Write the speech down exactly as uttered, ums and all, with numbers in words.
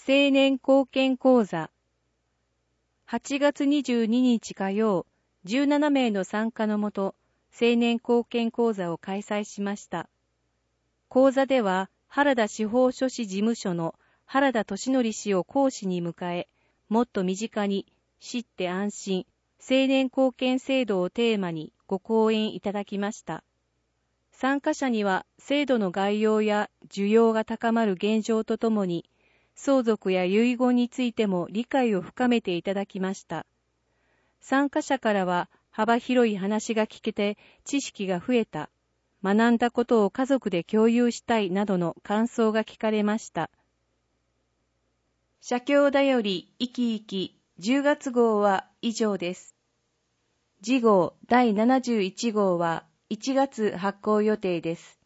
青年貢献講座。はちがつにじゅうににち火曜、じゅうななめいの参加のもと、青年貢献講座を開催しました。講座では、原田司法書士事務所の原田俊則氏を講師に迎え、もっと身近に知って安心、青年貢献制度をテーマにご講演いただきました。参加者には制度の概要や需要が高まる現状とともに、相続や遺言についても理解を深めていただきました。参加者からは幅広い話が聞けて知識が増えた、学んだことを家族で共有したいなどの感想が聞かれました。社協だより生き生きじゅうがつ号は以上です。次号だいななじゅういち号はいちがつ発行予定です。